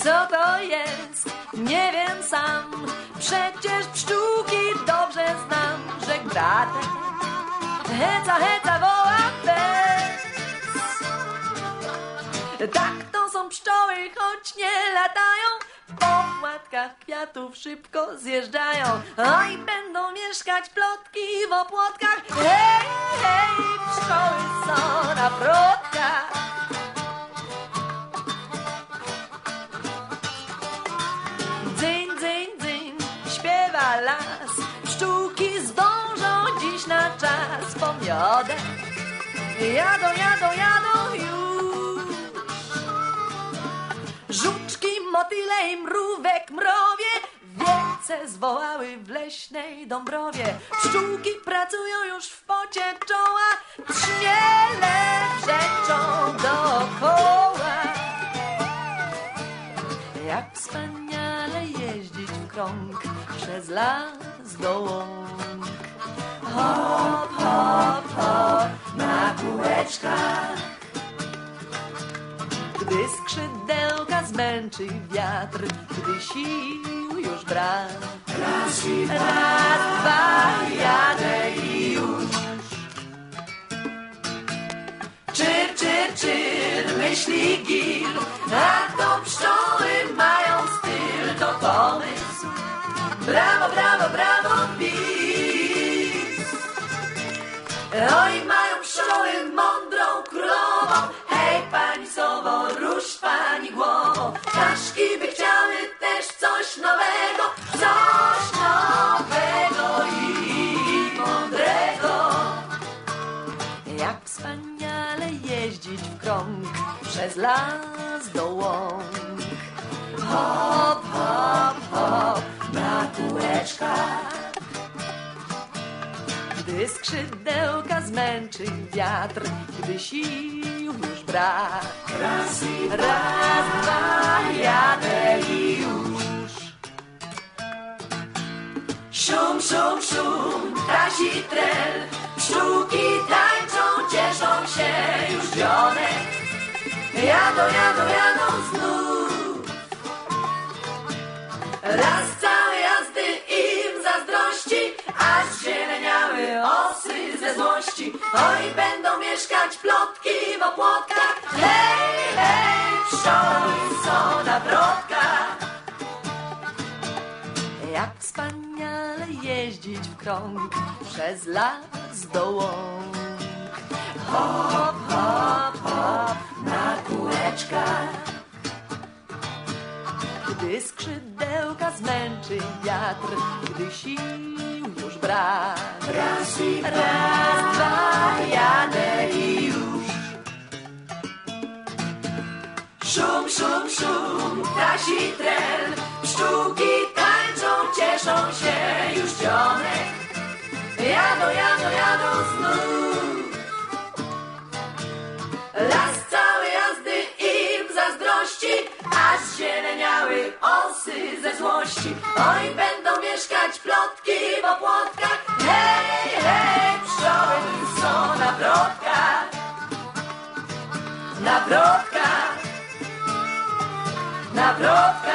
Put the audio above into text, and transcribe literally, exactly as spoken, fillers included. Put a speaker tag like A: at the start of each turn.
A: Co to jest? Nie wiem sam. Przecież pszczółki dobrze znam. Rzekł bratek. Heca, heca, woła pes. Tak to są pszczoły, choć nie latają. Po płatkach kwiatów szybko zjeżdżają. Oj, będą mieszkać plotki w opłotkach. Hej, hej, pszczoły są na wrotkach. Dzyń, dzyń, dzyń, śpiewa las. Pszczółki zdążą dziś na czas po miodek. Jadą, jadą, jadą już. Żuczki, motyle i mrówek mrowie wielce zwołały w leśnej Dąbrowie. Pszczółki pracują już w pocie czoła, trzmiele brzęczą dookoła. Jak wspaniale jeździć w krąg przez las do łąk. Hop, hop, hop na kółeczkach. Gdy skrzydełka zmęczy wiatr, gdy sił już brak. Raz, raz, dwa, jadę i już. Czyr, czyr, czyr, myśli Gil, a to pszczoły mają styl, to pomysł. Brawo, brawo, brawo, bis. Oj, mają pszczoły mądrą królową. Hej, pani sowo, rusz pani głową. Ptaszki by chciały też coś nowego, coś nowego i mądrego. Jak wspaniale jeździć w krąg przez las do łąk. Hop, hop, hop na kółeczkach. Gdy skrzydełka zmęczy wiatr, gdy sił już brak. Raz, raz, dwa, jadę i już. Szum, szum, szum, tasi trel. Pszczółki tańczą, cieszą się już dzionek. Jadą, jadą, jadą znów. Raz całe jazdy im zazdrości, aż zieleniały osy ze złości. Oj, będą mieszkać plotki w opłotkach. Hej, hej, pszczoły są na wrotkach. Jak wspaniale jeździć w krąg przez las do łąk. Hop, hop, hop na kółeczkach. Gdy skrzydełka zmęczy wiatr, gdy sił już brak. Raz, raz, dwa, jadę i już. Szum, szum, szum, tasi trel. Pszczółki tańczą, cieszą się już dzionek. Jadą, jadą, jadą znów. Las całe jazdy im zazdrości, aż zieleniały osy ze złości. Oj, będą mieszkać plotki w opłotkach. Hej, hej, pszczoły są na wrotkach. Na wrotkach. Na wrotkach.